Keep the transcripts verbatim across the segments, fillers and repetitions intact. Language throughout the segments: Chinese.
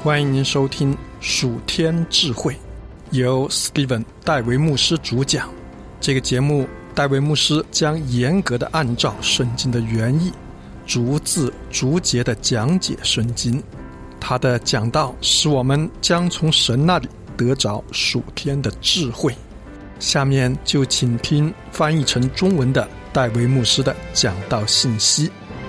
欢迎您收听属天智慧，由 Steven 戴维牧师主讲。这个节目，戴维牧师将严格的按照圣经的原意，逐字逐节的讲解圣经。他的讲道使我们将从神那里得着属天的智慧。下面就请听翻译成中文的戴维牧师的讲道信息。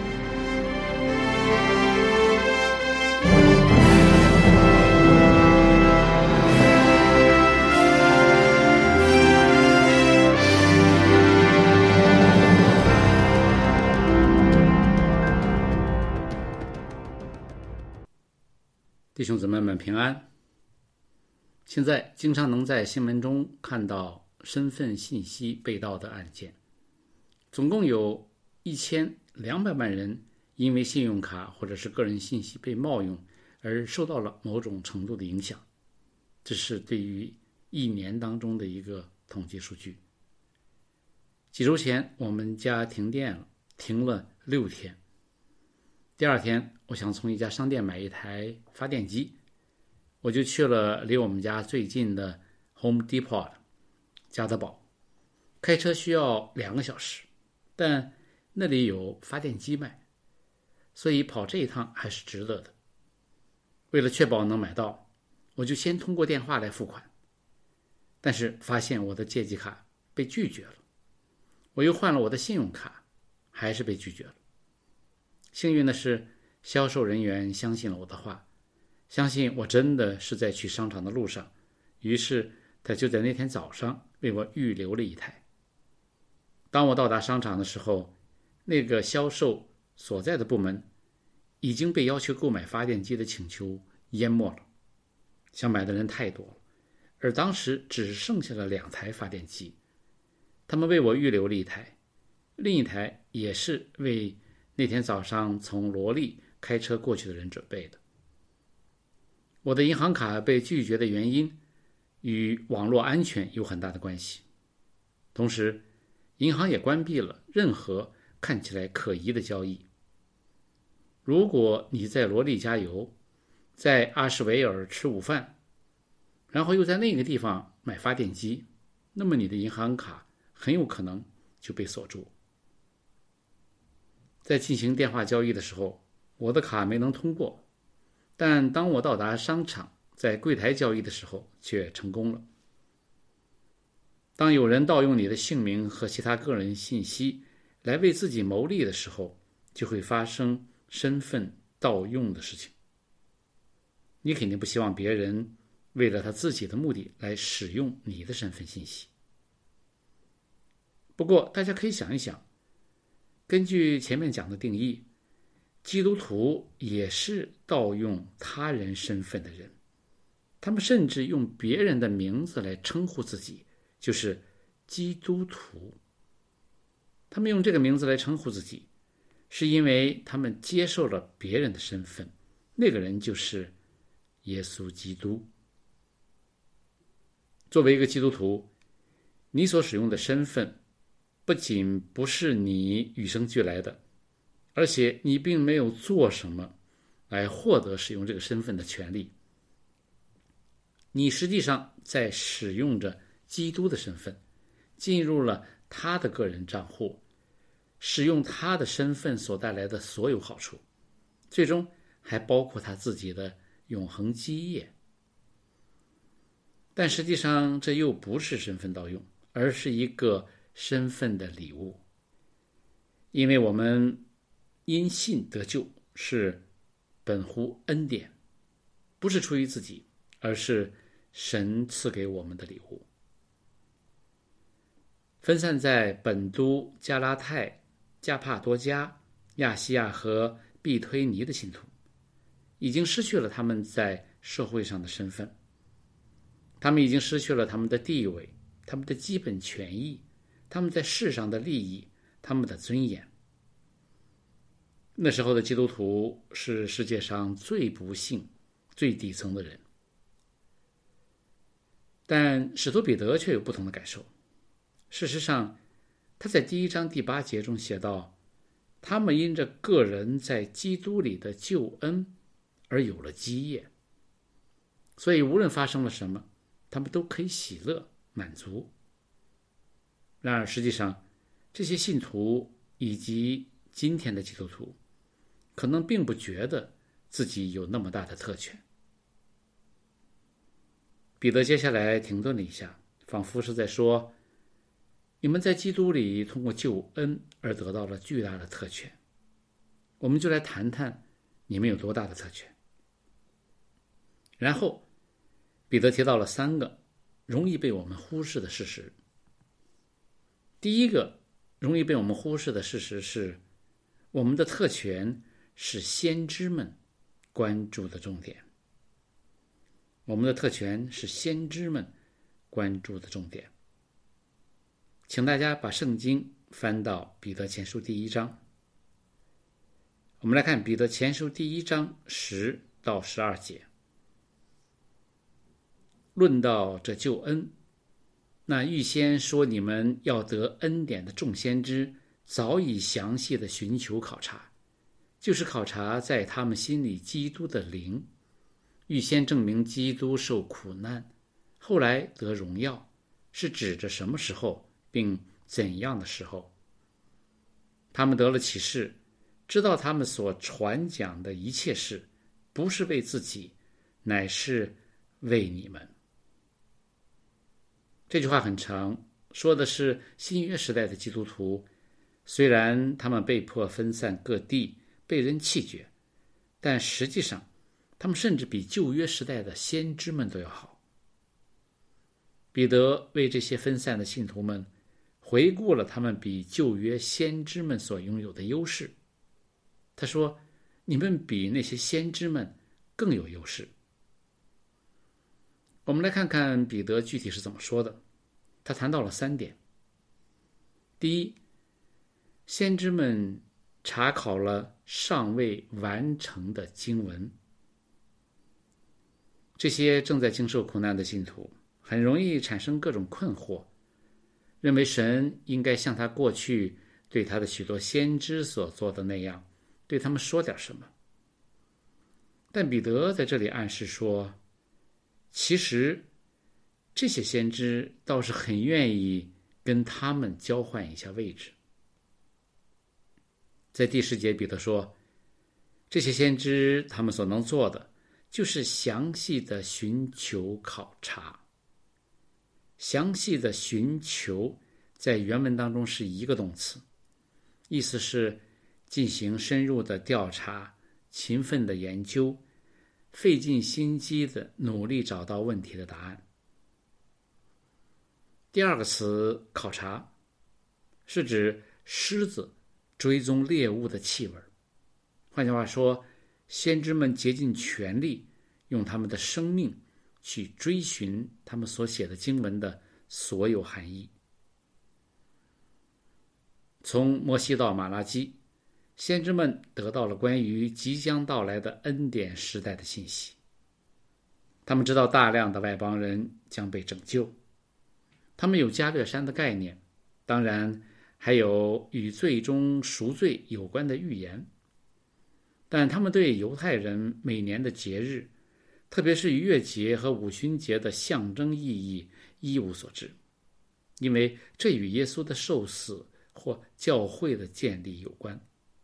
弟兄姊妹们平安。现在经常能在新闻中看到身份信息被盗的案件，总共有一千两百万人因为信用卡或者是个人信息被冒用而受到了某种程度的影响。这是对于一年当中的一个统计数据。几周前我们家停电了，停了六天。第二天我想从一家商店买一台发电机，我就去了离我们家最近的 Home Depot 家得宝，开车需要两个小时，但那里有发电机卖，所以跑这一趟还是值得的。为了确保能买到，我就先通过电话来付款，但是发现我的借记卡被拒绝了，我又换了我的信用卡，还是被拒绝了。幸运的是，销售人员相信了我的话，相信我真的是在去商场的路上，于是他就在那天早上为我预留了一台。当我到达商场的时候，那个销售所在的部门已经被要求购买发电机的请求淹没了，想买的人太多了，而当时只剩下了两台发电机。他们为我预留了一台，另一台也是为那天早上从罗利开车过去的人准备的。我的银行卡被拒绝的原因与网络安全有很大的关系，同时银行也关闭了任何看起来可疑的交易。如果你在罗利加油，在阿什维尔吃午饭，然后又在那个地方买发电机，那么你的银行卡很有可能就被锁住。在进行电话交易的时候，我的卡没能通过，但当我到达商场，在柜台交易的时候却成功了。当有人盗用你的姓名和其他个人信息来为自己谋利的时候，就会发生身份盗用的事情。你肯定不希望别人为了他自己的目的来使用你的身份信息。不过大家可以想一想，根据前面讲的定义，基督徒也是盗用他人身份的人，他们甚至用别人的名字来称呼自己，就是基督徒。他们用这个名字来称呼自己，是因为他们接受了别人的身份，那个人就是耶稣基督。作为一个基督徒，你所使用的身份不仅不是你与生俱来的，而且你并没有做什么来获得使用这个身份的权利。你实际上在使用着基督的身份，进入了他的个人账户，使用他的身份所带来的所有好处，最终还包括他自己的永恒基业。但实际上这又不是身份盗用，而是一个身份的礼物。因为我们因信得救，是本乎恩典，不是出于自己，而是神赐给我们的礼物。分散在本都、加拉太、加帕多加、亚细亚和庇推尼的信徒，已经失去了他们在社会上的身份，他们已经失去了他们的地位，他们的基本权益，他们在世上的利益，他们的尊严。那时候的基督徒是世界上最不幸、最底层的人。但使徒彼得却有不同的感受。事实上，他在第一章第八节中写道，他们因着个人在基督里的救恩而有了基业， 所以无论发生了什么，他们都可以喜乐满足。然而实际上，这些信徒以及今天的基督徒可能并不觉得自己有那么大的特权。彼得接下来停顿了一下，仿佛是在说，你们在基督里通过救恩而得到了巨大的特权，我们就来谈谈你们有多大的特权。然后彼得提到了三个容易被我们忽视的事实。第一个容易被我们忽视的事实是，我们的特权是先知们关注的重点。我们的特权是先知们关注的重点。请大家把圣经翻到彼得前书第一章。我们来看彼得前书第一章十到十二节。论到这救恩，那预先说你们要得恩典的众先知，早已详细的寻求考察，就是考察在他们心里基督的灵，预先证明基督受苦难，后来得荣耀，是指着什么时候，并怎样的时候。他们得了启示，知道他们所传讲的一切事，不是为自己，乃是为你们。这句话很长，说的是新约时代的基督徒，虽然他们被迫分散各地，被人弃绝，但实际上他们甚至比旧约时代的先知们都要好。彼得为这些分散的信徒们回顾了他们比旧约先知们所拥有的优势。他说，你们比那些先知们更有优势。我们来看看彼得具体是怎么说的。他谈到了三点。第一，先知们查考了尚未完成的经文。这些正在经受苦难的信徒很容易产生各种困惑，认为神应该像他过去对他的许多先知所做的那样，对他们说点什么。但彼得在这里暗示说，其实这些先知倒是很愿意跟他们交换一下位置。在第十节，彼得说，这些先知他们所能做的就是详细的寻求考察。详细的寻求在原文当中是一个动词，意思是进行深入的调查，勤奋的研究，费尽心机的努力找到问题的答案。第二个词考察，是指狮子追踪猎物的气味。换句话说，先知们竭尽全力，用他们的生命去追寻他们所写的经文的所有含义。从摩西到马拉基，先知们得到了关于即将到来的恩典时代的信息。他们知道大量的外邦人将被拯救，他们有加略山的概念，当然还有与最终赎罪有关的预言。但他们对犹太人每年的节日，特别是逾越节和五旬节的象征意义一无所知，因为这与耶稣的受死或教会的建立有关。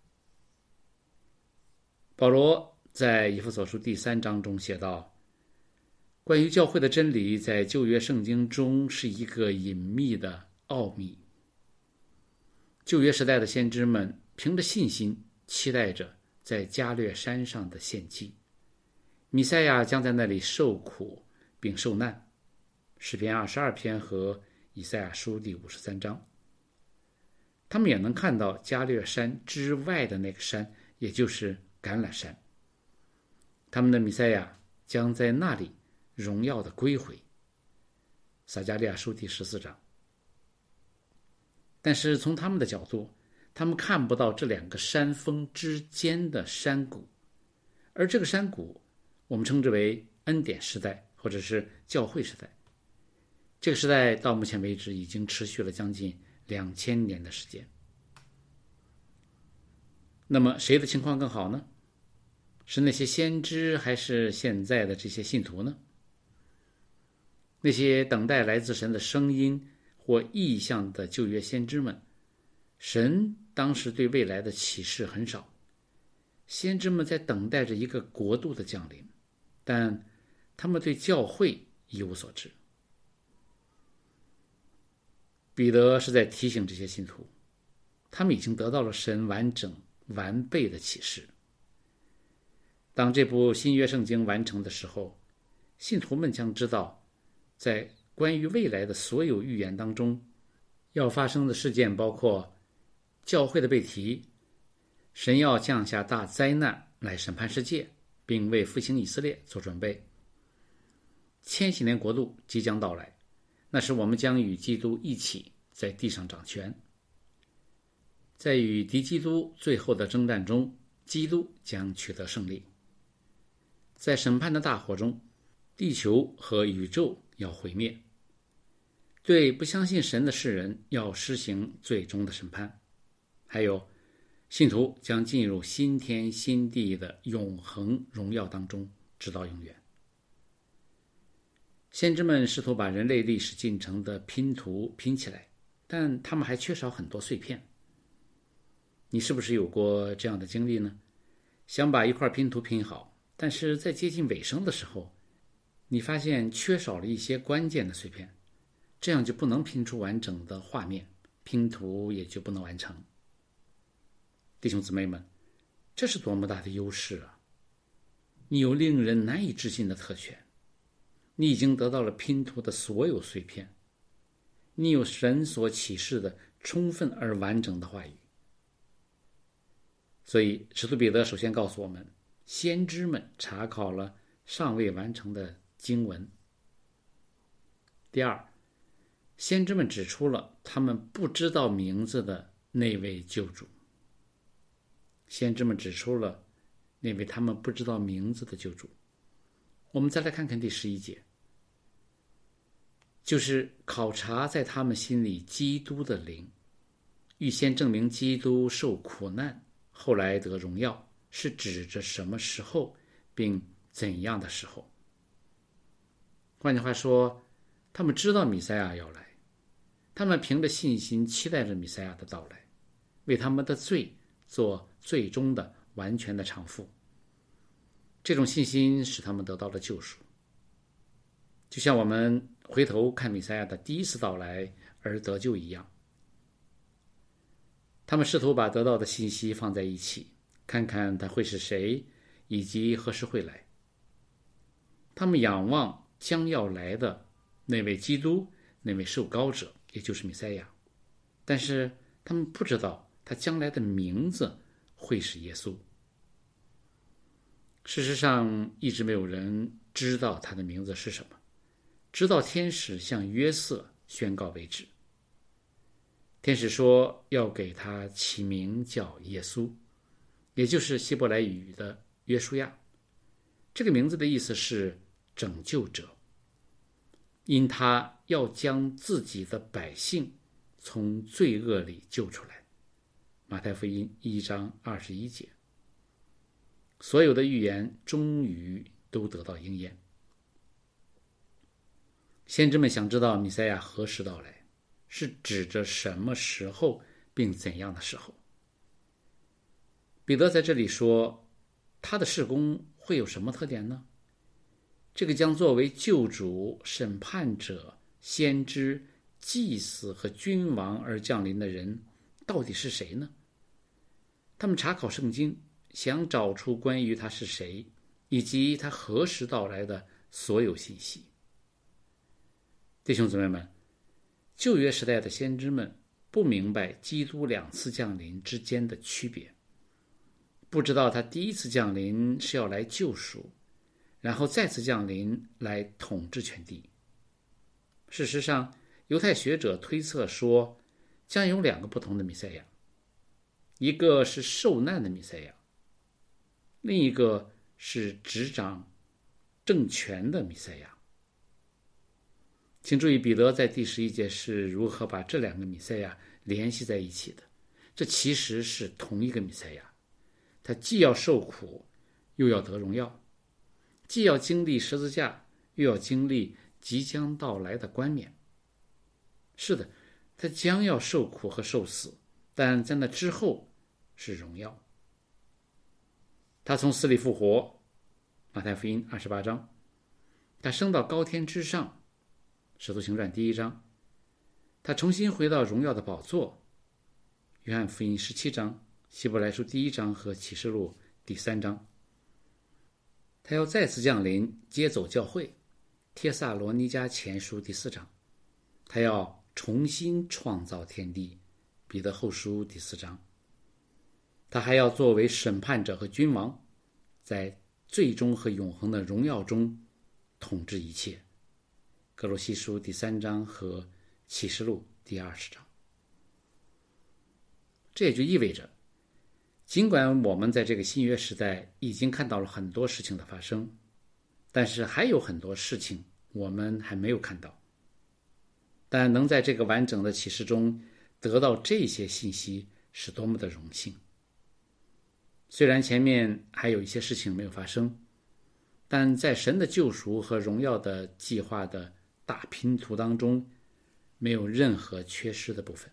保罗在以弗所书第三章中写道，关于教会的真理在旧约圣经中是一个隐秘的奥秘。旧约时代的先知们凭着信心期待着在加略山上的献祭，弥赛亚将在那里受苦并受难，诗篇二十二篇和以赛亚书第五十三章。他们也能看到加略山之外的那个山，也就是橄榄山，他们的弥赛亚将在那里荣耀的归回，撒迦利亚书第十四章。但是从他们的角度，他们看不到这两个山峰之间的山谷，而这个山谷我们称之为恩典时代或者是教会时代。这个时代到目前为止已经持续了将近两千年的时间。那么谁的情况更好呢？是那些先知还是现在的这些信徒呢？ 那些等待来自神的声音或意象的旧约先知们，神当时对未来的启示很少，先知们在等待着一个国度的降临，但他们对教会一无所知。彼得是在提醒这些信徒，他们已经得到了神完整完备的启示。当这部新约圣经完成的时候，信徒们将知道，在关于未来的所有预言当中，要发生的事件包括教会的被提，神要降下大灾难来审判世界，并为复兴以色列做准备，千禧年国度即将到来，那时我们将与基督一起在地上掌权。在与敌基督最后的征战中，基督将取得胜利。在审判的大火中，地球和宇宙要毁灭，对不相信神的世人要施行最终的审判，还有信徒将进入新天新地的永恒荣耀当中，直到永远。先知们试图把人类历史进程的拼图拼起来，但他们还缺少很多碎片。你是不是有过这样的经历呢？想把一块拼图拼好，但是在接近尾声的时候，你发现缺少了一些关键的碎片，这样就不能拼出完整的画面，拼图也就不能完成。弟兄姊妹们，这是多么大的优势啊！你有令人难以置信的特权，你已经得到了拼图的所有碎片，你有神所启示的充分而完整的话语。所以使徒彼得首先告诉我们，先知们查考了尚未完成的经文。第二，先知们指出了他们不知道名字的那位救主。先知们指出了那位他们不知道名字的救主。我们再来看看第十一节，就是考察在他们心里基督的灵，预先证明基督受苦难，后来得荣耀，是指着什么时候，并怎样的时候。换句话说，他们知道弥赛亚要来，他们凭着信心期待着弥赛亚的到来，为他们的罪做最终的完全的偿付。这种信心使他们得到了救赎，就像我们回头看弥赛亚的第一次到来而得救一样。他们试图把得到的信息放在一起，看看他会是谁，以及何时会来。他们仰望将要来的那位基督，那位受膏者，也就是弥赛亚，但是他们不知道他将来的名字会是耶稣。事实上，一直没有人知道他的名字是什么，直到天使向约瑟宣告为止。天使说要给他起名叫耶稣，也就是希伯来语的约书亚。这个名字的意思是拯救者，因他要将自己的百姓从罪恶里救出来。马太福音一章二十一节。所有的预言终于都得到应验。先知们想知道弥赛亚何时到来，是指着什么时候并怎样的时候。彼得在这里说，他的事工会有什么特点呢？这个将作为救主、审判者、先知、祭司和君王而降临的人到底是谁呢？他们查考圣经，想找出关于他是谁以及他何时到来的所有信息。弟兄姊妹们，旧约时代的先知们不明白基督两次降临之间的区别，不知道他第一次降临是要来救赎，然后再次降临来统治全地。事实上，犹太学者推测说，将有两个不同的弥赛亚，一个是受难的弥赛亚，另一个是执掌政权的弥赛亚。请注意，彼得在第十一节是如何把这两个弥赛亚联系在一起的。这其实是同一个弥赛亚，他既要受苦，又要得荣耀，既要经历十字架，又要经历即将到来的冠冕。是的，他将要受苦和受死，但在那之后是荣耀。他从死里复活，马太福音二十八章，他升到高天之上，使徒行传第一章，他重新回到荣耀的宝座，约翰福音十七章，希伯来书第一章和启示录第三章。他要再次降临，接走教会，帖撒罗尼迦前书第四章。他要重新创造天地，彼得后书第四章。他还要作为审判者和君王，在最终和永恒的荣耀中统治一切，哥罗西书第三章和启示录第二十章。这也就意味着，尽管我们在这个新约时代已经看到了很多事情的发生，但是还有很多事情我们还没有看到。但能在这个完整的启示中得到这些信息是多么的荣幸。虽然前面还有一些事情没有发生，但在神的救赎和荣耀的计划的大拼图当中，没有任何缺失的部分。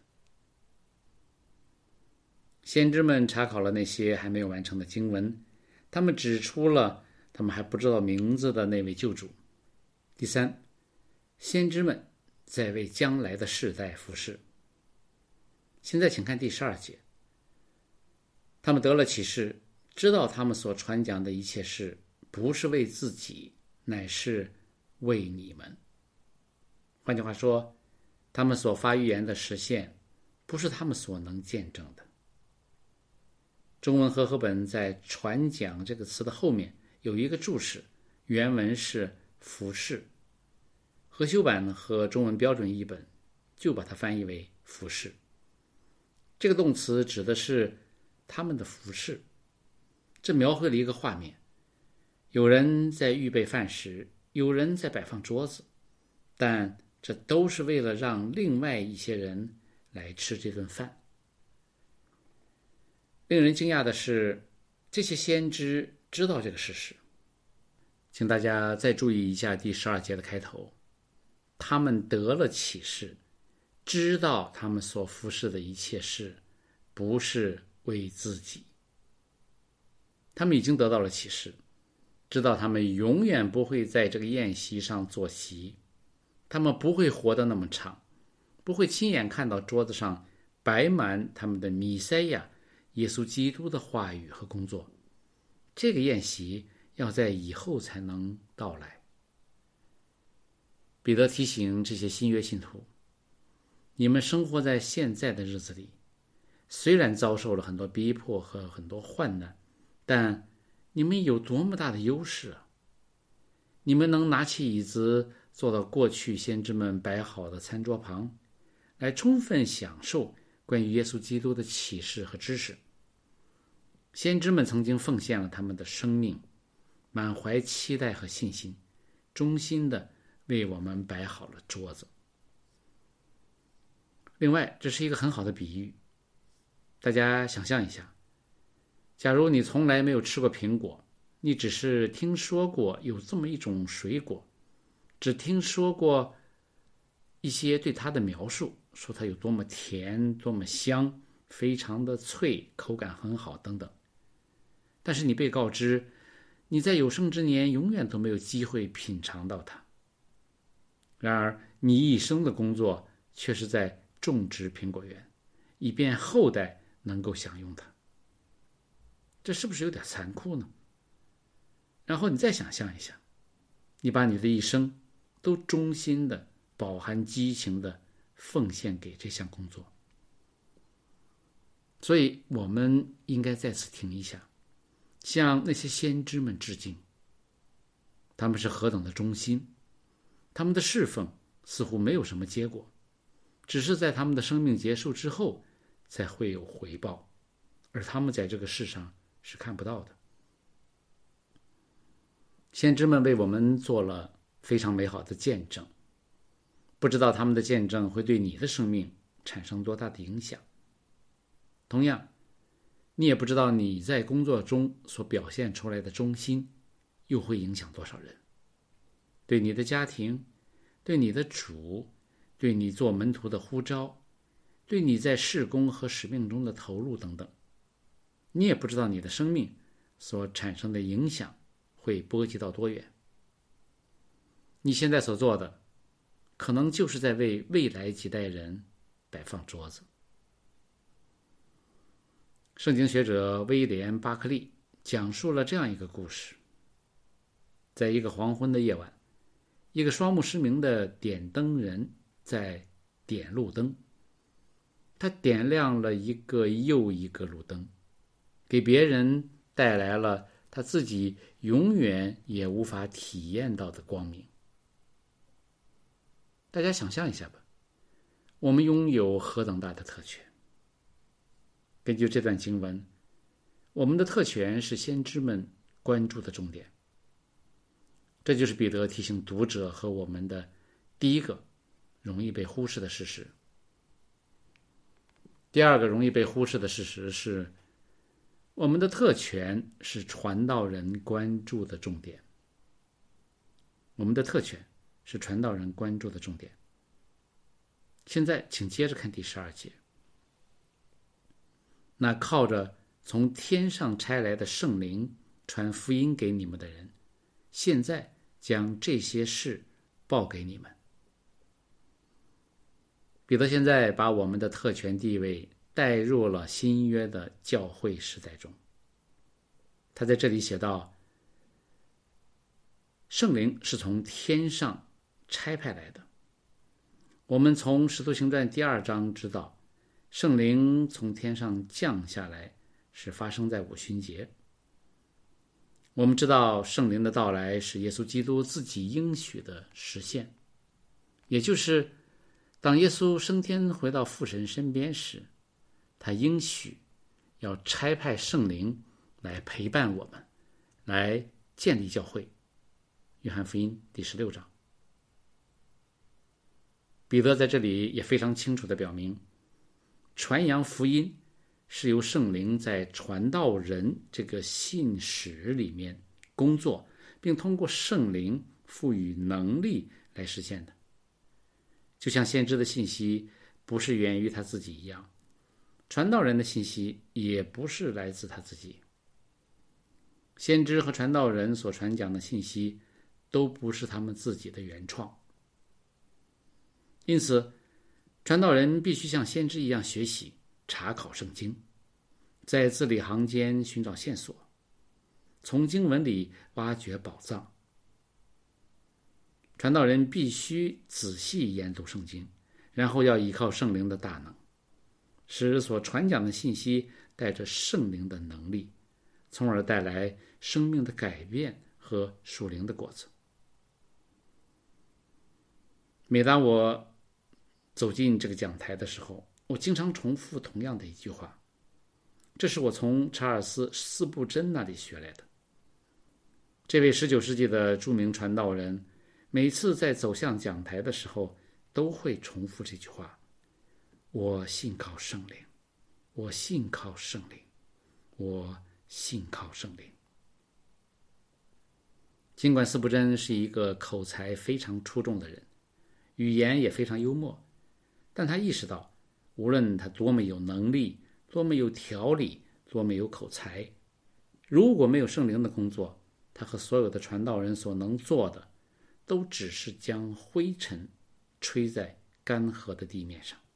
先知们查考了那些还没有完成的经文，他们指出了他们还不知道名字的那位救主。第三，先知们在为将来的世代服侍。现在请看第十二节，他们得了启示，知道他们所传讲的一切事不是为自己，乃是为你们。换句话说，他们所发预言的实现不是他们所能见证的。中文和合本在传讲这个词的后面有一个注释，原文是服侍。和修版和中文标准译本就把它翻译为服侍。这个动词指的是他们的服侍，这描绘了一个画面，有人在预备饭食，有人在摆放桌子，但这都是为了让另外一些人来吃这顿饭。令人惊讶的是，这些先知知道这个事实。请大家再注意一下第十二节的开头，他们得了启示，知道他们所服侍的一切事不是为自己。他们已经得到了启示，知道他们永远不会在这个宴席上坐席，他们不会活得那么长，不会亲眼看到桌子上摆满他们的弥赛亚耶稣基督的话语和工作。这个宴席要在以后才能到来。彼得提醒这些新约信徒，你们生活在现在的日子里，虽然遭受了很多逼迫和很多患难，但你们有多么大的优势啊！你们能拿起椅子坐到过去先知们摆好的餐桌旁，来充分享受关于耶稣基督的启示和知识。先知们曾经奉献了他们的生命，满怀期待和信心，衷心的为我们摆好了桌子。另外，这是一个很好的比喻。大家想象一下，假如你从来没有吃过苹果，你只是听说过有这么一种水果，只听说过一些对它的描述，说它有多么甜，多么香，非常的脆，口感很好等等。但是你被告知，你在有生之年永远都没有机会品尝到它。然而，你一生的工作却是在种植苹果园，以便后代能够享用它。这是不是有点残酷呢？然后你再想象一下，你把你的一生都忠心的、饱含激情的奉献给这项工作。所以我们应该在此停一下，向那些先知们致敬。他们是何等的忠心，他们的侍奉似乎没有什么结果，只是在他们的生命结束之后才会有回报，而他们在这个世上是看不到的。先知们为我们做了非常美好的见证，不知道他们的见证会对你的生命产生多大的影响。同样，你也不知道你在工作中所表现出来的忠心又会影响多少人，对你的家庭， 对你的主，对你做门徒的呼召，对你在事工和使命中的投入等等。你也不知道你的生命所产生的影响会波及到多远。你现在所做的，可能就是在为未来几代人摆放桌子。圣经学者威廉·巴克利讲述了这样一个故事。在一个黄昏的夜晚，一个双目失明的点灯人在点路灯。他点亮了一个又一个路灯，给别人带来了他自己永远也无法体验到的光明。大家想象一下吧，我们拥有何等大的特权。根据这段经文，我们的特权是先知们关注的重点。这就是彼得提醒读者和我们的第一个容易被忽视的事实。第二个容易被忽视的事实是，我们的特权是传道人关注的重点。我们的特权是传道人关注的重点。现在请接着看第十二节。那靠着从天上差来的圣灵传福音给你们的人，现在将这些事报给你们。彼得现在把我们的特权地位带入了新约的教会时代中。他在这里写道，圣灵是从天上差派来的。我们从使徒行传第二章知道，圣灵从天上降下来是发生在五旬节。我们知道圣灵的到来是耶稣基督自己应许的实现，也就是当耶稣升天回到父神身边时，他应许要差派圣灵来陪伴我们，来建立教会。约翰福音第十六章。彼得在这里也非常清楚地表明，传扬福音是由圣灵在传道人这个信使里面工作，并通过圣灵赋予能力来实现的。就像先知的信息不是源于他自己一样，传道人的信息也不是来自他自己。先知和传道人所传讲的信息都不是他们自己的原创。因此，传道人必须像先知一样学习、查考圣经，在字里行间寻找线索，从经文里挖掘宝藏。传道人必须仔细研读圣经，然后要依靠圣灵的大能，使所传讲的信息带着圣灵的能力，从而带来生命的改变和属灵的果子。每当我走进这个讲台的时候，我经常重复同样的一句话，这是我从查尔斯·斯布真那里学来的。这位十九世纪的著名传道人每次在走向讲台的时候都会重复这句话，我信靠圣灵，我信靠圣灵，我信靠圣灵。尽管斯布真是一个口才非常出众的人，语言也非常幽默，但他意识到，无论他多么有能力，多么有条理，多么有口才，如果没有圣灵的工作，他和所有的传道人所能做的都只是将灰尘吹在干涸的地面上。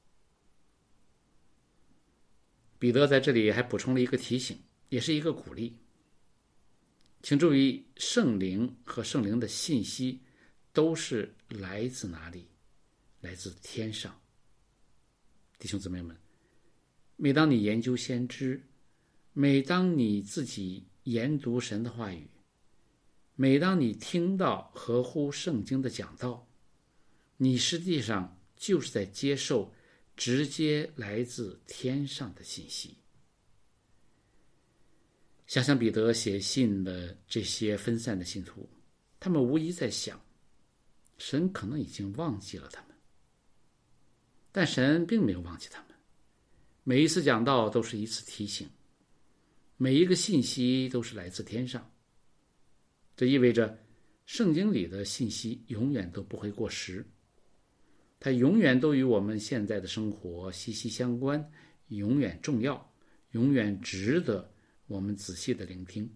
彼得在这里还补充了一个提醒，也是一个鼓励。请注意，圣灵和圣灵的信息都是来自哪里？来自天上。弟兄姊妹们，每当你研究先知，每当你自己研读神的话语，每当你听到合乎圣经的讲道，你实际上就是在接受直接来自天上的信息。想想彼得写信的这些分散的信徒，他们无疑在想，神可能已经忘记了他们。但神并没有忘记他们，每一次讲道都是一次提醒，每一个信息都是来自天上。这意味着圣经里的信息永远都不会过时， 它永远都与我们现在的生活息息相关，永远重要，永远值得我们仔细的聆听。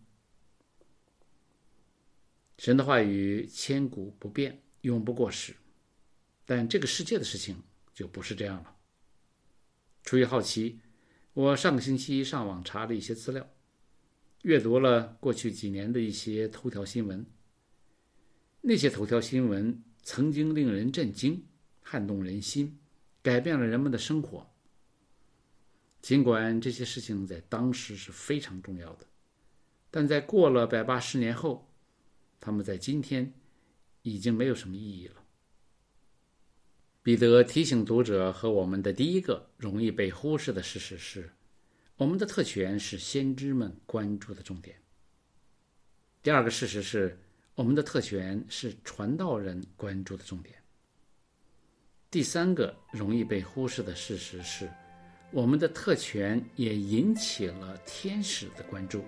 神的话语千古不变，永不过时，但这个世界的事情就不是这样了。出于好奇，我上个星期上网查了一些资料，阅读了过去几年的一些头条新闻。那些头条新闻曾经令人震惊，撼动人心，改变了人们的生活。尽管这些事情在当时是非常重要的，但在过了百八十年后，他们在今天已经没有什么意义了。彼得提醒读者和我们的第一个容易被忽视的事实是，我们的特权是先知们关注的重点。第二个事实是，我们的特权是传道人关注的重点。第三个容易被忽视的事实是，我们的特权也引起了天使的关注。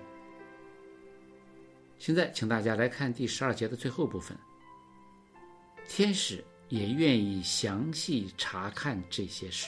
现在请大家来看第十二节的最后部分。天使也愿意详细查看这些事。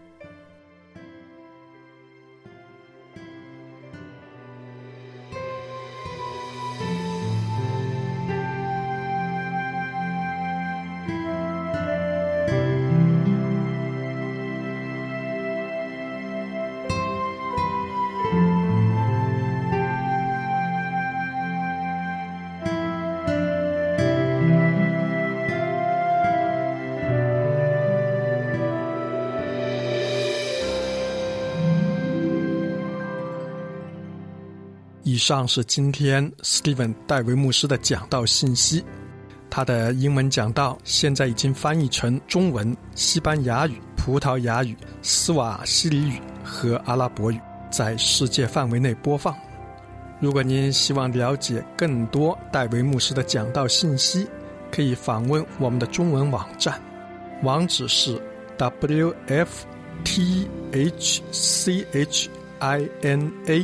以上是今天 Steven 戴维牧师的讲道信息。他的英文讲道现在已经翻译成中文、西班牙语、葡萄牙语、斯瓦希里语和阿拉伯语，在世界范围内播放。如果您希望了解更多戴维牧师的讲道信息，可以访问我们的中文网站，网址是 w f t h c h i n a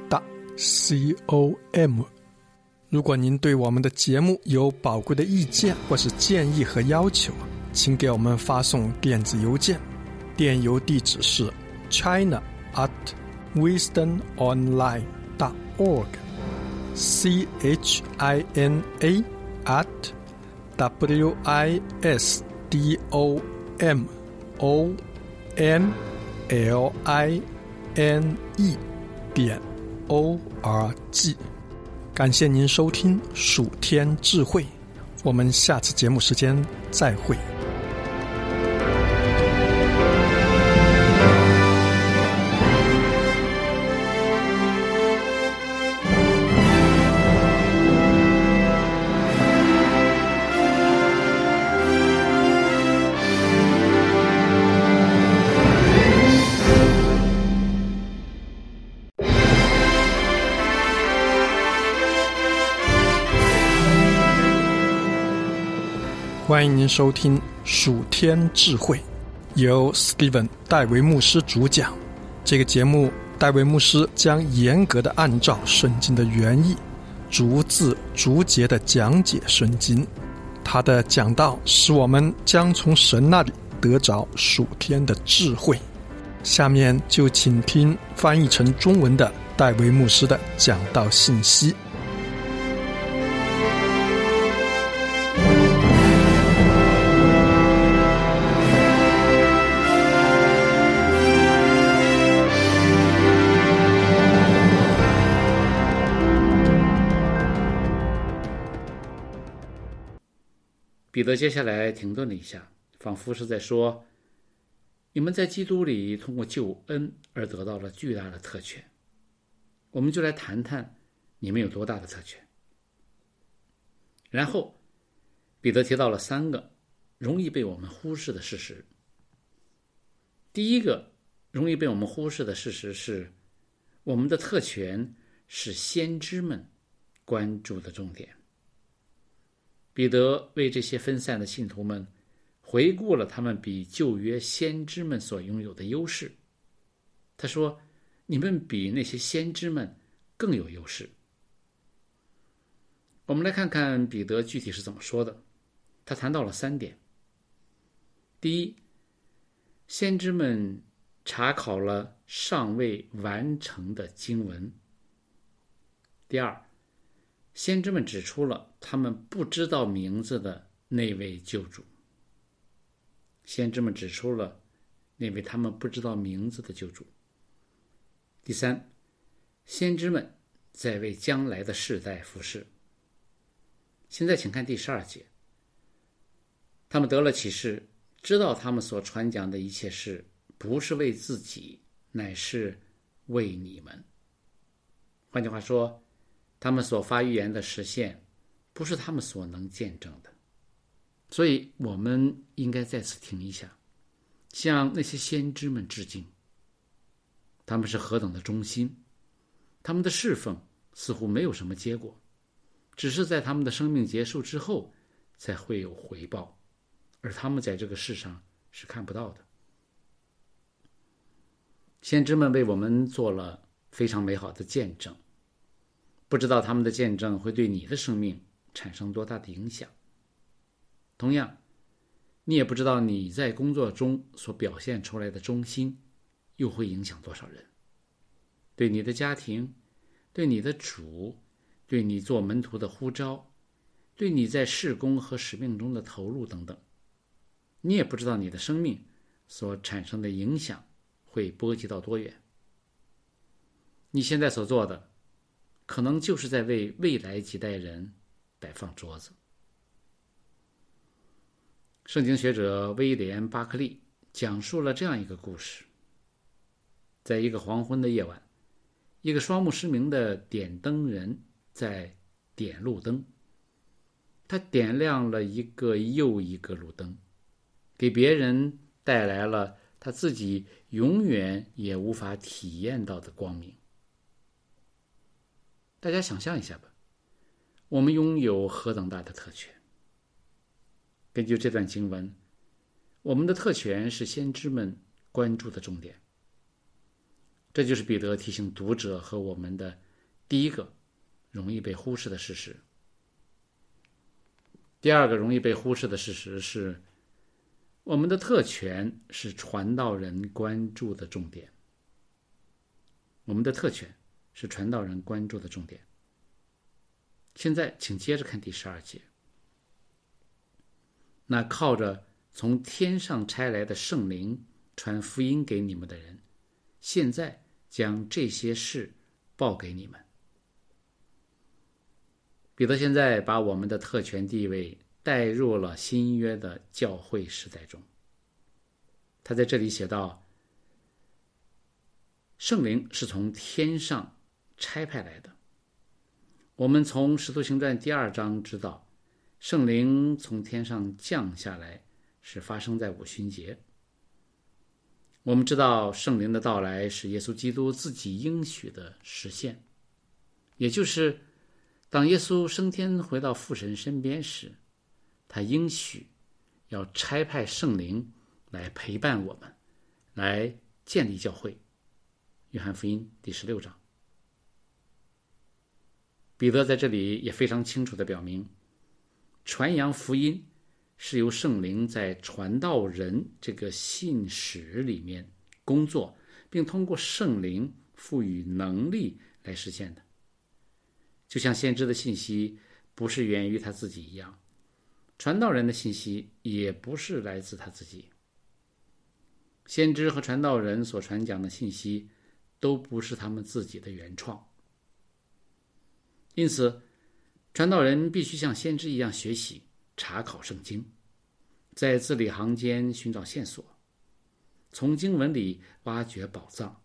com。 如果您对我们的节目有宝贵的意见或是建议和要求，请给我们发送电子邮件，电邮地址是 china at wisdom online dot org c h i n a at w i s d o m o n l i n e 点 o r g。 感谢您收听属天智慧，我们下次节目时间再会。欢迎您收听属天智慧，由 Steven 戴维牧师主讲。这个节目，戴维牧师将严格的按照圣经的原意，逐字逐节的讲解圣经。他的讲道使我们将从神那里得着属天的智慧。下面就请听翻译成中文的戴维牧师的讲道信息。 彼得接下来停顿了一下，仿佛是在说，你们在基督里通过救恩而得到了巨大的特权，我们就来谈谈你们有多大的特权。然后彼得提到了三个容易被我们忽视的事实。第一个容易被我们忽视的事实是，我们的特权是先知们关注的重点。彼得为这些分散的信徒们回顾了他们比旧约先知们所拥有的优势。他说，你们比那些先知们更有优势。我们来看看彼得具体是怎么说的。他谈到了三点。 第一，先知们查考了尚未完成的经文。第二，先知们指出了他们不知道名字的那位救主。先知们指出了那位他们不知道名字的救主。第三，先知们在为将来的世代服侍。现在请看第十二节，他们得了启示，知道他们所传讲的一切事不是为自己，乃是为你们。换句话说，他们所发预言的实现不是他们所能见证的。所以我们应该再次停一下，向那些先知们致敬。他们是何等的忠心，他们的侍奉似乎没有什么结果，只是在他们的生命结束之后才会有回报，而他们在这个世上是看不到的。先知们为我们做了非常美好的见证，不知道他们的见证会对你的生命产生多大的影响。同样，你也不知道你在工作中所表现出来的忠心又会影响多少人，对你的家庭，对你的主，对你做门徒的呼召，对你在事工和使命中的投入等等。你也不知道你的生命所产生的影响会波及到多远。你现在所做的可能就是在为未来几代人摆放桌子。圣经学者威廉·巴克利讲述了这样一个故事。在一个黄昏的夜晚，一个双目失明的点灯人在点路灯。他点亮了一个又一个路灯，给别人带来了他自己永远也无法体验到的光明。大家想象一下吧，我们拥有何等大的特权。根据这段经文，我们的特权是先知们关注的重点。这就是彼得提醒读者和我们的第一个容易被忽视的事实。第二个容易被忽视的事实是，我们的特权是传道人关注的重点。我们的特权是传道人关注的重点。现在请接着看第十二节。那靠着从天上差来的圣灵传福音给你们的人，现在将这些事报给你们。彼得现在把我们的特权地位带入了新约的教会时代中。他在这里写道，圣灵是从天上差派来的。我们从使徒行传第二章知道，圣灵从天上降下来是发生在五旬节。我们知道圣灵的到来是耶稣基督自己应许的实现，也就是当耶稣升天回到父神身边时，他应许要差派圣灵来陪伴我们，来建立教会。约翰福音第十六章。彼得在这里也非常清楚地表明，传扬福音是由圣灵在传道人这个信使里面工作，并通过圣灵赋予能力来实现的。就像先知的信息不是源于他自己一样，传道人的信息也不是来自他自己。先知和传道人所传讲的信息都不是他们自己的原创。因此，传道人必须像先知一样学习、查考圣经，在字里行间寻找线索，从经文里挖掘宝藏。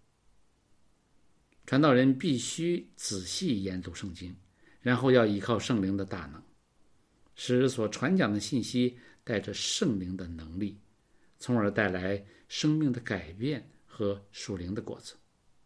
传道人必须仔细研读圣经，然后要依靠圣灵的大能，使所传讲的信息带着圣灵的能力，从而带来生命的改变和属灵的果子。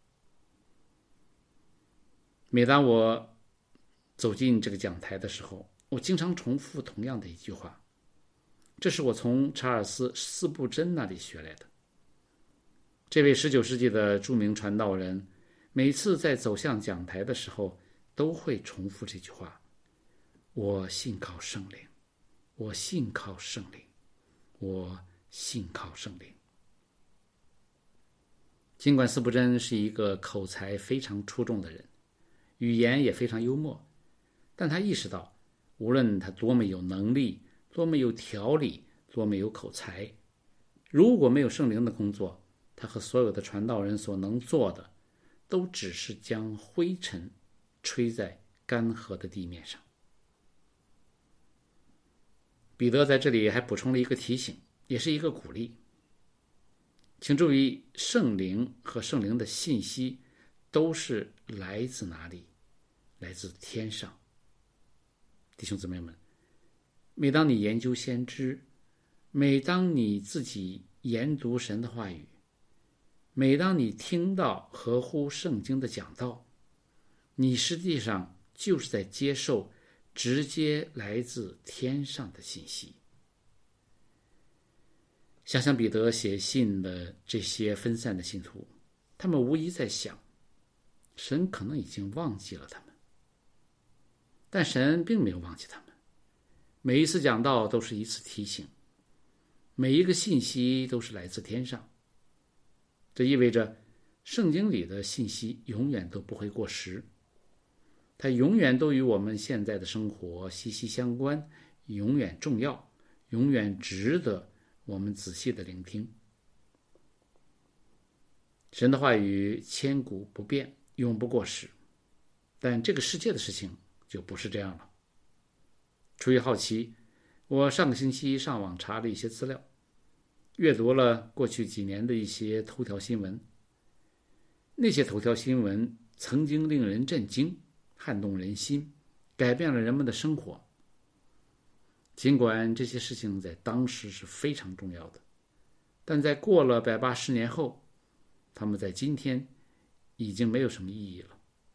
每当我走进这个讲台的时候，我经常重复同样的一句话，这是我从查尔斯·斯布真那里学来的。这位十九世纪的著名传道人每次在走向讲台的时候都会重复这句话，我信靠圣灵，我信靠圣灵，我信靠圣灵。尽管司布真是一个口才非常出众的人，语言也非常幽默，但他意识到，无论他多么有能力，多么有条理，多么有口才，如果没有圣灵的工作，他和所有的传道人所能做的，都只是将灰尘吹在干涸的地面上。彼得在这里还补充了一个提醒，也是一个鼓励。请注意，圣灵和圣灵的信息都是来自哪里？来自天上。弟兄姊妹们，每当你研究先知，每当你自己研读神的话语，每当你听到合乎圣经的讲道，你实际上就是在接受直接来自天上的信息。想想彼得写信的这些分散的信徒，他们无疑在想，神可能已经忘记了他们，但神并没有忘记他们。每一次讲道都是一次提醒，每一个信息都是来自天上。这意味着圣经里的信息永远都不会过时，它永远都与我们现在的生活息息相关，永远重要，永远值得我们仔细的聆听。神的话语千古不变，永不过时，但这个世界的事情就不是这样了。出于好奇，我上个星期上网查了一些资料，阅读了过去几年的一些头条新闻。那些头条新闻曾经令人震惊，撼动人心，改变了人们的生活。尽管这些事情在当时是非常重要的，但在过了百八十年后，他们在今天已经没有什么意义了。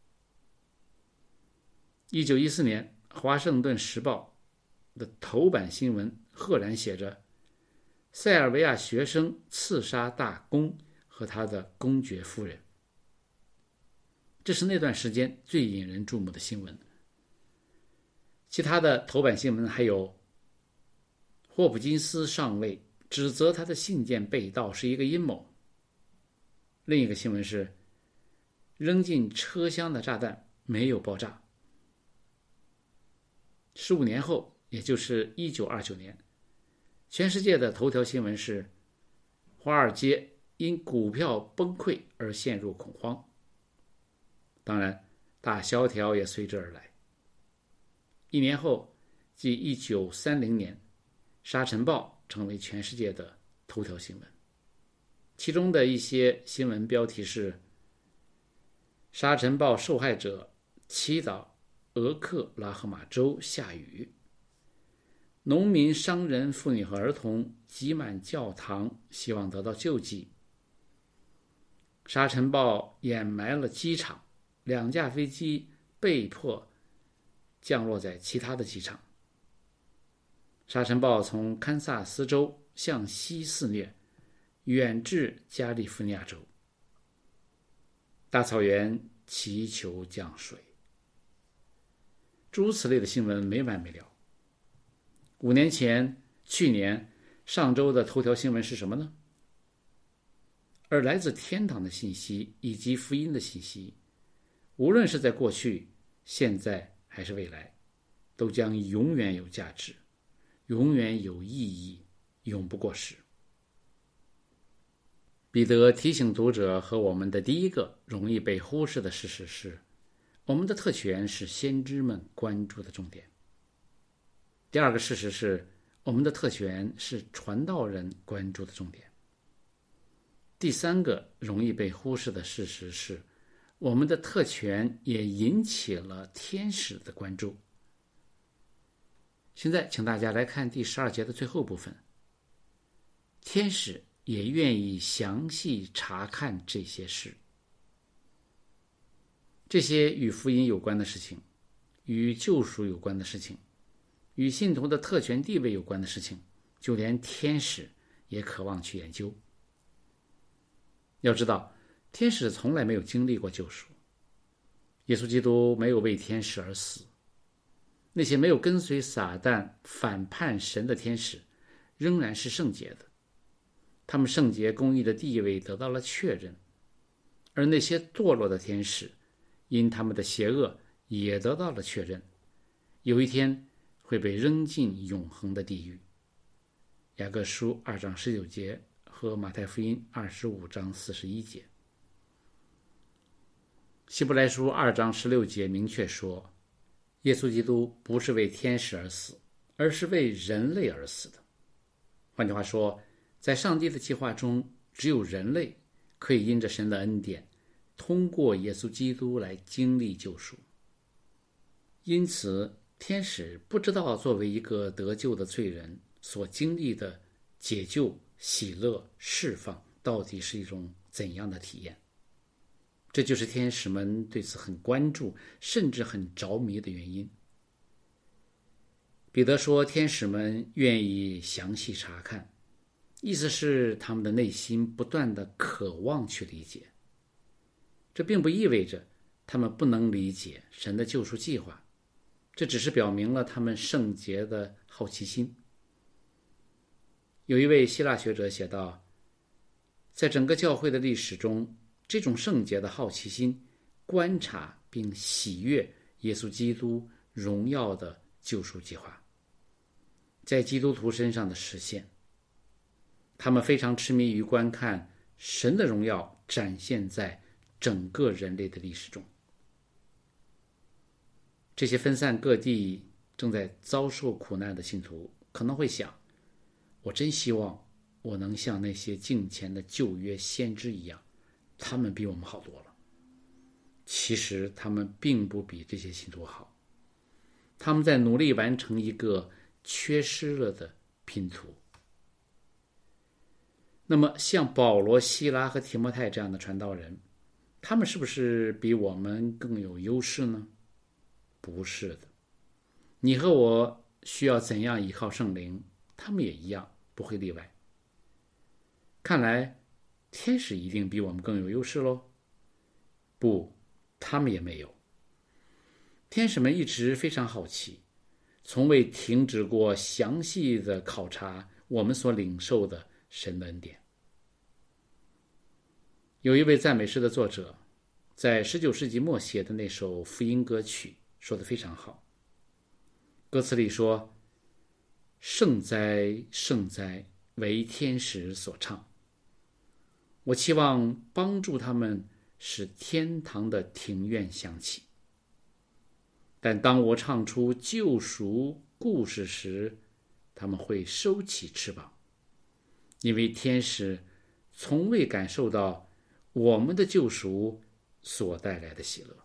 一九一四年，《华盛顿时报》的头版新闻赫然写着：塞尔维亚学生刺杀大公和他的公爵夫人。这是那段时间最引人注目的新闻。其他的头版新闻还有霍普金斯上尉指责他的信件被盗是一个阴谋。另一个新闻是扔进车厢的炸弹没有爆炸。十五年后，也就是一九二九年，全世界的头条新闻是华尔街因股票崩溃而陷入恐慌。当然，大萧条也随之而来。一年后，即一九三零年，沙尘暴成为全世界的头条新闻，其中的一些新闻标题是：沙尘暴受害者祈祷俄克拉荷马州下雨，农民、商人、妇女和儿童挤满教堂，希望得到救济。沙尘暴掩埋了机场，两架飞机被迫降落在其他的机场。沙尘暴从堪萨斯州向西肆虐，远至加利福尼亚州。大草原祈求降水。诸如此类的新闻没完没了。五年前、去年、上周的头条新闻是什么呢？而来自天堂的信息以及福音的信息，无论是在过去、现在还是未来，都将永远有价值，永远有意义，永不过时。彼得提醒读者和我们的第一个容易被忽视的事实是，我们的特权是先知们关注的重点。第二个事实是，我们的特权是传道人关注的重点。第三个容易被忽视的事实是，我们的特权也引起了天使的关注。现在请大家来看第十二节的最后部分。天使也愿意详细查看这些事。这些与福音有关的事情，与救赎有关的事情，与信徒的特权地位有关的事情，就连天使也渴望去研究。要知道，天使从来没有经历过救赎，耶稣基督没有为天使而死，那些没有跟随撒旦反叛神的天使仍然是圣洁的， 他们圣洁公义的地位得到了确认，而那些堕落的天使因他们的邪恶也得到了确认，有一天会被扔进永恒的地狱。雅各书二章十九节和马太福音二十五章四十一节。希伯来书二章十六节明确说，耶稣基督不是为天使而死，而是为人类而死的。换句话说，在上帝的计划中，只有人类可以因着神的恩典，通过耶稣基督来经历救赎。因此，天使不知道作为一个得救的罪人所经历的解救、喜乐、释放到底是一种怎样的体验。这就是天使们对此很关注，甚至很着迷的原因。彼得说，天使们愿意详细查看，意思是他们的内心不断地渴望去理解。这并不意味着他们不能理解神的救赎计划，这只是表明了他们圣洁的好奇心。有一位希腊学者写道，在整个教会的历史中，这种圣洁的好奇心观察并喜悦耶稣基督荣耀的救赎计划在基督徒身上的实现。他们非常痴迷于观看神的荣耀展现在整个人类的历史中。这些分散各地正在遭受苦难的信徒可能会想，我真希望我能像那些敬虔的旧约先知一样，他们比我们好多了。其实他们并不比这些信徒好，他们在努力完成一个缺失了的拼图。那么像保罗、希拉和提摩太这样的传道人，他们是不是比我们更有优势呢？不是的。你和我需要怎样依靠圣灵，他们也一样，不会例外。看来天使一定比我们更有优势咯？不，他们也没有。天使们一直非常好奇，从未停止过详细的考察我们所领受的神的恩典。有一位赞美诗的作者，在十九世纪末写的那首福音歌曲说得非常好。歌词里说，圣哉圣哉，为天使所唱。我期望帮助他们使天堂的庭院响起。但当我唱出救赎故事时，他们会收起翅膀，因为天使从未感受到我们的救赎所带来的喜乐。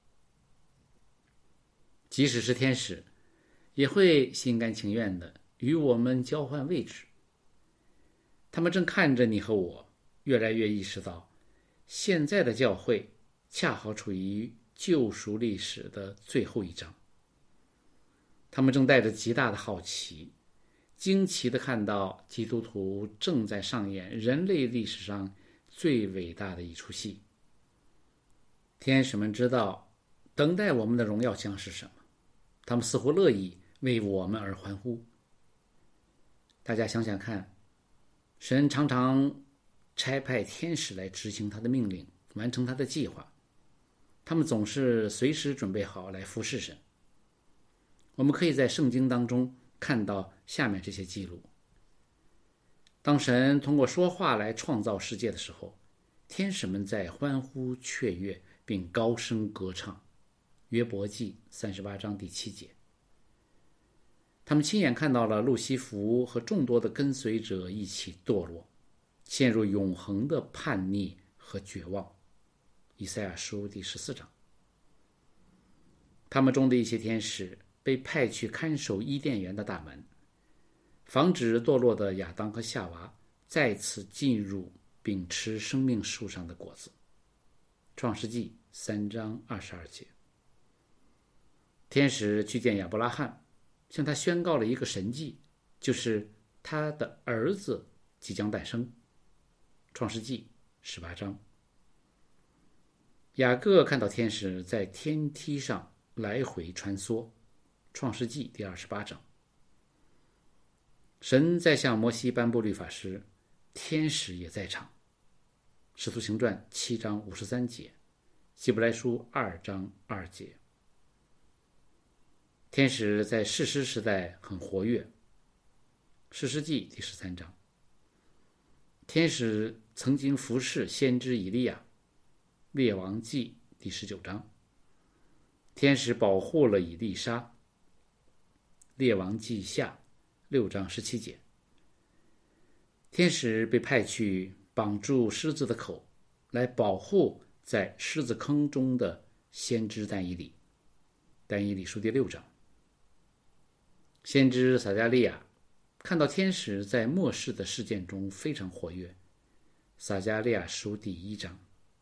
即使是天使，也会心甘情愿地与我们交换位置。他们正看着你和我，越来越意识到，现在的教会恰好处于救赎历史的最后一章。他们正带着极大的好奇，惊奇地看到基督徒正在上演人类历史上最伟大的一出戏。天使们知道，等待我们的荣耀将是什么，他们似乎乐意为我们而欢呼。大家想想看，神常常差派天使来执行他的命令，完成他的计划，他们总是随时准备好来服侍神。我们可以在圣经当中看到下面这些记录。当神通过说话来创造世界的时候，天使们在欢呼雀跃并高声歌唱。约伯记三十八章第七节。他们亲眼看到了路西弗和众多的跟随者一起堕落，陷入永恒的叛逆和绝望。以赛亚书第十四章。他们中的一些天使被派去看守伊甸园的大门，防止堕落的亚当和夏娃再次进入并吃生命树上的果子。创世纪三章二十二节。天使去见亚伯拉罕，向他宣告了一个神迹，就是他的儿子即将诞生。创世纪十八章。雅各看到天使在天梯上来回穿梭。创世纪第二十八章。神在向摩西颁布律法时， 天使也在场。使徒行传七章五十三节，希伯来书二章二节。天使在士师时代很活跃，士师记第十三章。天使曾经服侍先知以利亚，列王记第十九章。天使保护了以利沙，列王记下六章十七节。天使被派去绑住狮子的口，来保护在狮子坑中的先知但以理，但以理书第六章。先知撒迦利亚看到天使在末世的事件中非常活跃，撒迦利亚书第一章。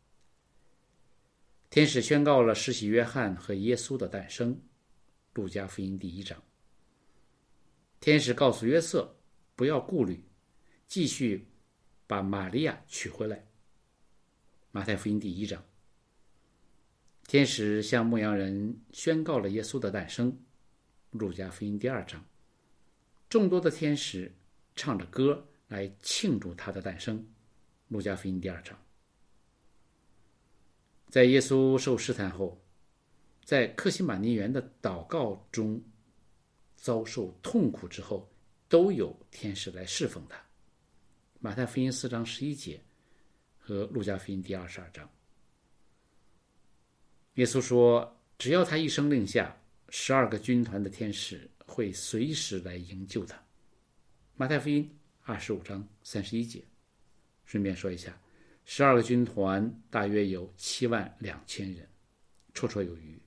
天使宣告了施洗约翰和耶稣的诞生，路加福音第一章。天使告诉约瑟不要顾虑，继续把玛利亚娶回来，马太福音第一章。天使向牧羊人宣告了耶稣的诞生，路加福音第二章。众多的天使唱着歌来庆祝他的诞生，路加福音第二章。在耶稣受试探后，在客西马尼园的祷告中遭受痛苦之后，都有天使来侍奉他，马太福音四章十一节和路加福音第二十二章。耶稣说，只要他一声令下，十二个军团的天使会随时来营救他，马太福音二十五章三十一节。顺便说一下，十二个军团大约有七万两千人，绰绰有余。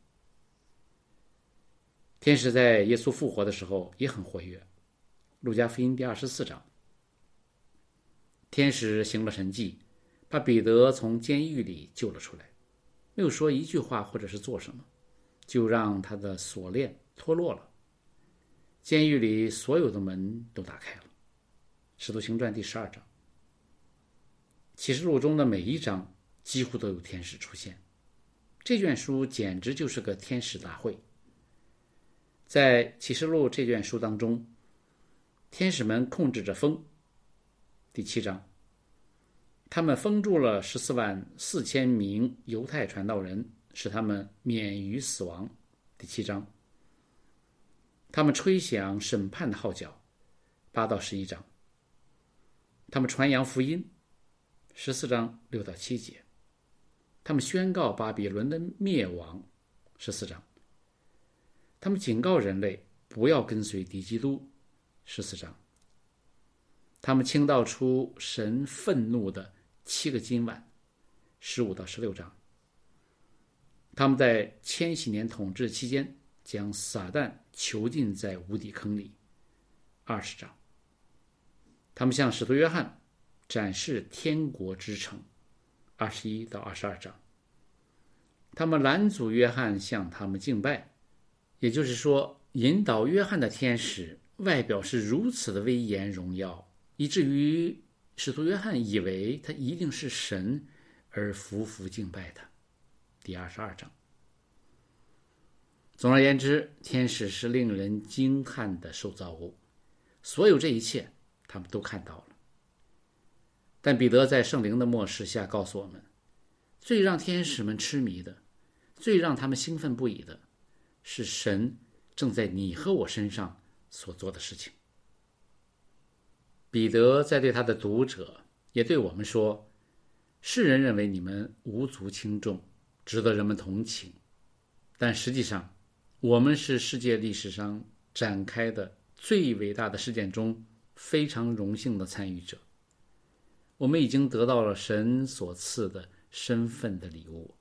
天使在耶稣复活的时候也很活跃，路加福音第二十四章。天使行了神迹，把彼得从监狱里救了出来，没有说一句话或者是做什么，就让他的锁链脱落了，监狱里所有的门都打开了。使徒行传第十二章。启示录中的每一章几乎都有天使出现，这卷书简直就是个天使大会。在启示录这卷书当中，天使们控制着风，第七章，他们封住了十四万四千名犹太传道人，使他们免于死亡，第七章。他们吹响审判的号角，八到十一章。他们传扬福音，十四章六到七节。他们宣告巴比伦的灭亡，十四章。他们警告人类不要跟随敌基督，十四章。他们倾倒出神愤怒的七个今晚，十五到十六章。他们在千禧年统治期间将撒旦囚禁在无底坑里，二十章。他们向使徒约翰展示天国之城，二十一到二十二章。他们拦阻约翰向他们敬拜，也就是说，引导约翰的天使外表是如此的威严荣耀，以至于使徒约翰以为他一定是神，而匍匐敬拜他，第二十二章。总而言之，天使是令人惊叹的受造物，所有这一切他们都看到了。但彼得在圣灵的默示下告诉我们，最让天使们痴迷的，最让他们兴奋不已的，是神正在你和我身上所做的事情。彼得在对他的读者，也对我们说，世人认为你们无足轻重，值得人们同情，但实际上我们是世界历史上展开的最伟大的事件中非常荣幸的参与者。我们已经得到了神所赐的身份的礼物。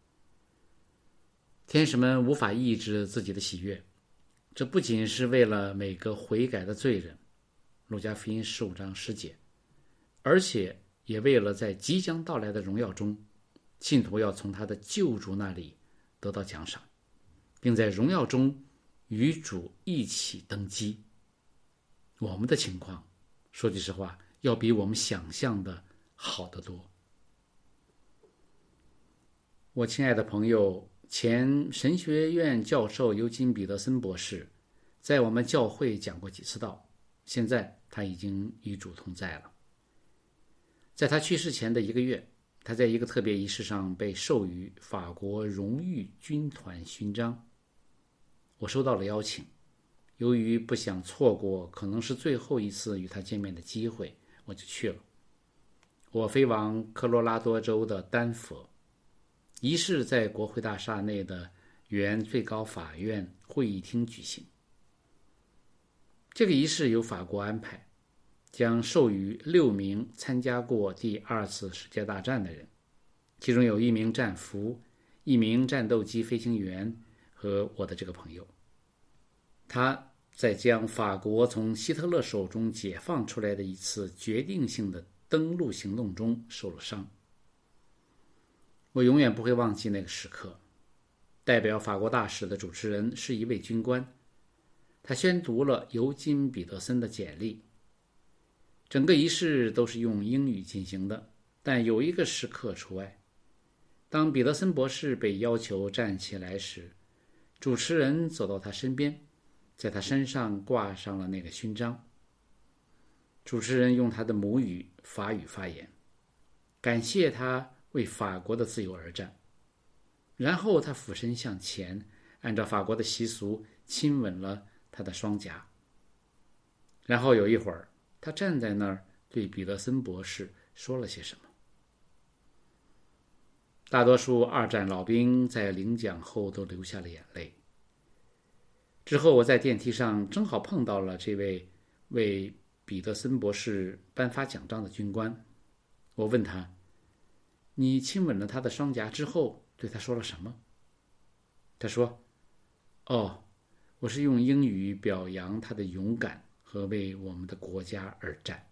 天使们无法抑制自己的喜悦，这不仅是为了每个悔改的罪人，路加福音十五章十节，而且也为了在即将到来的荣耀中，信徒要从他的救主那里得到奖赏，并在荣耀中与主一起登基。我们的情况，说句实话，要比我们想象的好得多。我亲爱的朋友，前神学院教授尤金·彼得森博士在我们教会讲过几次道，现在他已经与主同在了。 在他去世前的一个月，他在一个特别仪式上被授予法国荣誉军团勋章。我收到了邀请，由于不想错过可能是最后一次与他见面的机会，我就去了。我飞往科罗拉多州的丹佛，仪式在国会大厦内的原最高法院会议厅举行。这个仪式由法国安排，将授予六名参加过第二次世界大战的人，其中有一名战俘、一名战斗机飞行员和我的这个朋友。他在将法国从希特勒手中解放出来的一次决定性的登陆行动中受了伤。我永远不会忘记那个时刻。代表法国大使的主持人是一位军官，他宣读了尤金·彼得森的简历。整个仪式都是用英语进行的，但有一个时刻除外。当彼得森博士被要求站起来时，主持人走到他身边，在他身上挂上了那个勋章。主持人用他的母语法语发言，感谢他为法国的自由而战。然后他俯身向前，按照法国的习俗亲吻了他的双颊。然后有一会儿，他站在那儿对彼得森博士说了些什么。大多数二战老兵在领奖后都流下了眼泪。之后我在电梯上正好碰到了这位为彼得森博士颁发奖章的军官。我问他，你亲吻了他的双颊之后对他说了什么？他说，哦，我是用英语表扬他的勇敢和为我们的国家而战。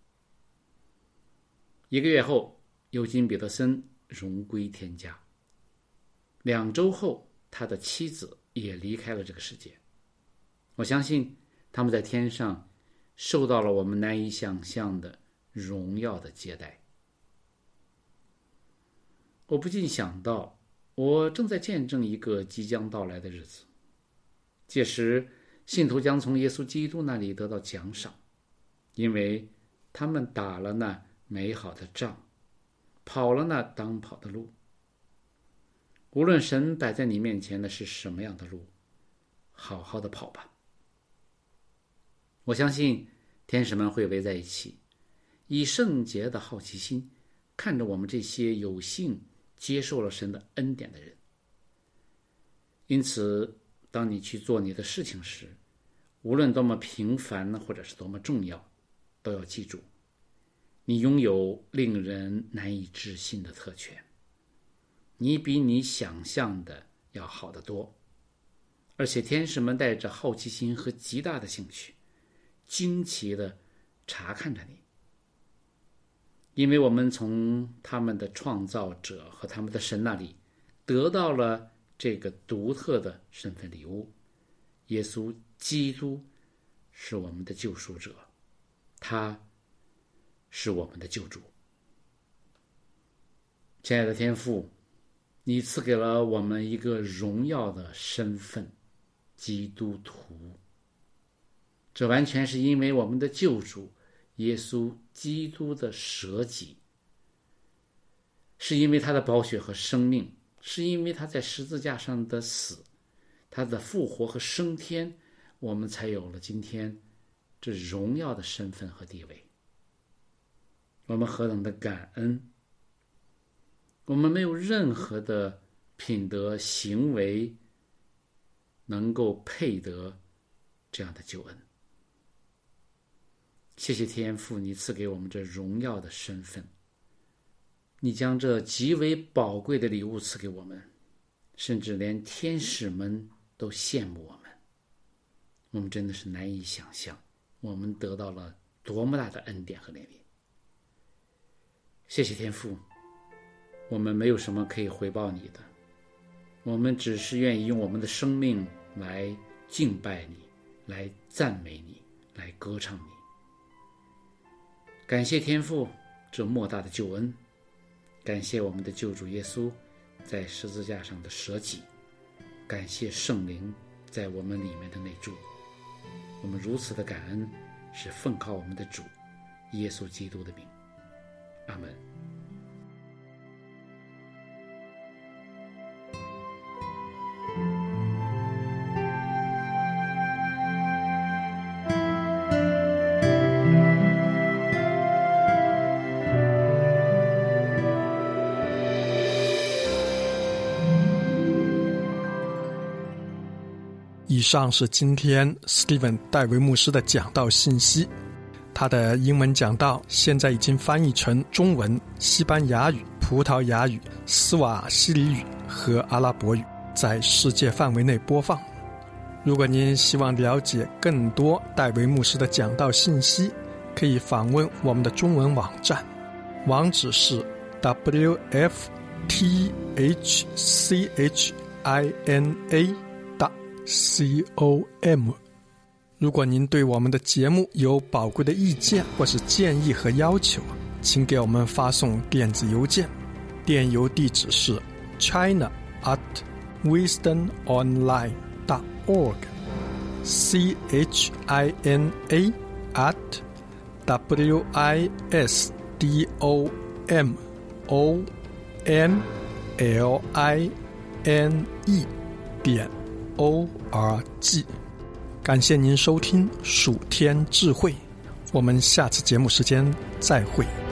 一个月后，尤金·彼得森荣归天家。两周后，他的妻子也离开了这个世界。我相信他们在天上受到了我们难以想象的荣耀的接待。我不禁想到，我正在见证一个即将到来的日子。届时，信徒将从耶稣基督那里得到奖赏，因为他们打了那美好的仗，跑了那当跑的路。无论神摆在你面前的是什么样的路，好好的跑吧。我相信天使们会围在一起，以圣洁的好奇心看着我们这些有幸接受了神的恩典的人。因此，当你去做你的事情时，无论多么平凡或者是多么重要，都要记住，你拥有令人难以置信的特权。你比你想象的要好得多，而且天使们带着好奇心和极大的兴趣，惊奇地查看着你。因为我们从他们的创造者和他们的神那里得到了这个独特的身份礼物。耶稣基督是我们的救赎者，他是我们的救主。亲爱的天父，你赐给了我们一个荣耀的身份，基督徒。这完全是因为我们的救主耶稣基督的舍己，是因为他的宝血和生命，是因为他在十字架上的死，他的复活和升天，我们才有了今天这荣耀的身份和地位。我们何等的感恩！我们没有任何的品德行为能够配得这样的救恩。谢谢天父，你赐给我们这荣耀的身份，你将这极为宝贵的礼物赐给我们，甚至连天使们都羡慕我们。我们真的是难以想象，我们得到了多么大的恩典和怜悯。谢谢天父，我们没有什么可以回报你的，我们只是愿意用我们的生命来敬拜你，来赞美你，来歌唱你。感谢天父这莫大的救恩，感谢我们的救主耶稣在十字架上的舍己，感谢圣灵在我们里面的内住。我们如此的感恩，是奉靠我们的主耶稣基督的名。 阿们。 以上是今天 Steven 戴维牧师的讲道信息。他的英文讲道现在已经翻译成中文、西班牙语、葡萄牙语、斯瓦希里语和阿拉伯语，在世界范围内播放。如果您希望了解更多戴维牧师的讲道信息，可以访问我们的中文网站，网址是 w f t h c h i n a com。 如果您对我们的节目有宝贵的意见或是建议和要求，请给我们发送电子邮件，电邮地址是 china at wisdom online dot org c h i n a at w i s d o m o n l i n e 点 O R G。 感谢您收听蜀天智慧，我们下次节目时间再会。